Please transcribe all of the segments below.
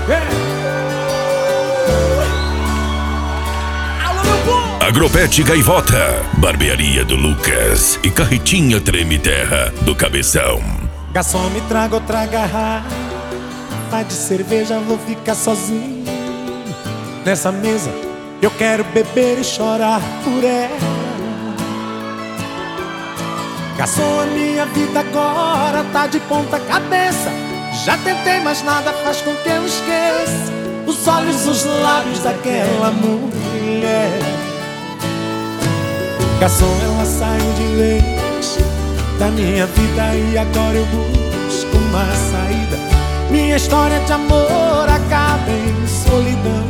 Agropet Gaivota, Barbearia do Lucas e Carretinha Treme Terra do Cabeção. Garçom, me traga outra garrafa de cerveja, vou ficar sozinho nessa mesa. Eu quero beber e chorar por ela. Garçom, a minha vida agora tá de ponta cabeça. Já tentei, mas nada faz com que eu esqueça os olhos, os lábios daquela mulher. Garçom, ela saiu de vez da minha vida e agora eu busco uma saída. Minha história de amor acaba em solidão.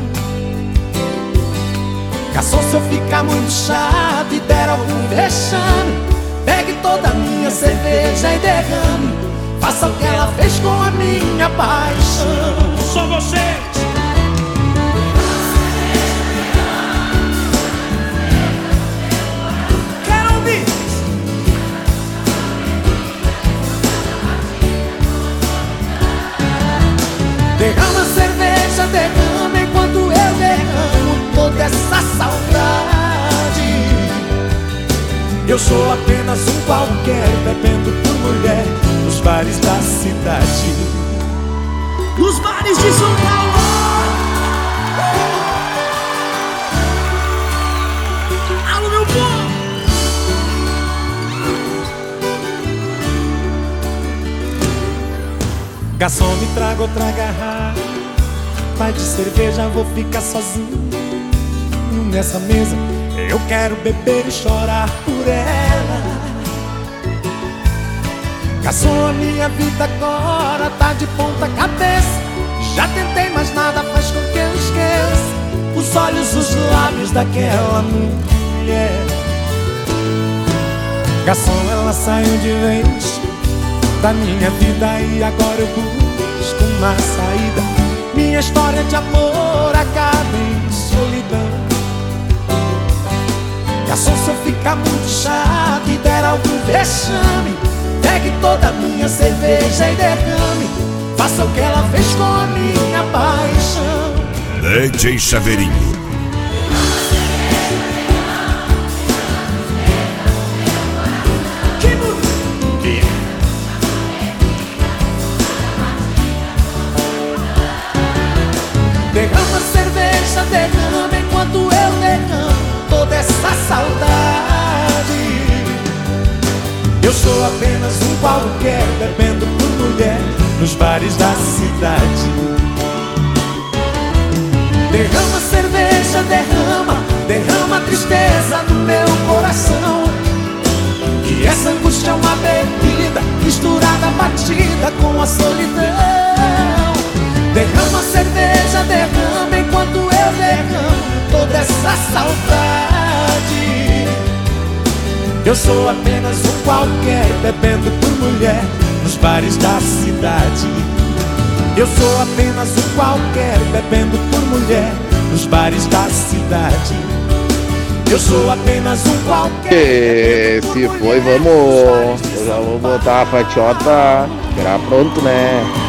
Garçom, se eu ficar muito chato e der algum vexame, pegue toda a minha cerveja e derrame. Faça o que ela fez com a minha paixão. Só vocês! Quero ouvir! Derrama a cerveja, derrama enquanto eu derramo toda essa saudade. Eu sou apenas um qualquer, bebendo por mulher nos bares da cidade. Nos bares de São Paulo. Alô, meu povo! Garçom, me traga outra garrafa de cerveja, vou ficar sozinho nessa mesa. Eu quero beber e chorar por ela. Garçom, a minha vida agora tá de ponta cabeça. Já tentei, mas nada faz com que eu esqueça os olhos, os lábios daquela mulher. Garçom, ela saiu de vez da minha vida e agora eu busco uma saída. Minha história de amor acaba em solidão. Garçom, se eu ficar muito chato e der algum vexame, pegue toda a minha cerveja e derrame. Faça o que ela fez com a minha paixão. DJ Chaveirinho. Derrama a cerveja, derrama enquanto eu derramo toda essa saudade. Eu sou apenas um qualquer, bebendo por mulher nos bares da cidade. Derrama a cerveja, derrama a tristeza no meu coração. Que essa angústia é uma bebida misturada, batida com a solidão. Derrama a cerveja, derrama enquanto eu derramo toda essa saudade. Eu sou apenas um qualquer, bebendo por mulher nos bares da cidade. Eu sou apenas um qualquer, bebendo por mulher nos bares da cidade. Eu sou apenas um qualquer. Se foi, vamos. Eu já vou botar a fatiota. Esperar pronto, né?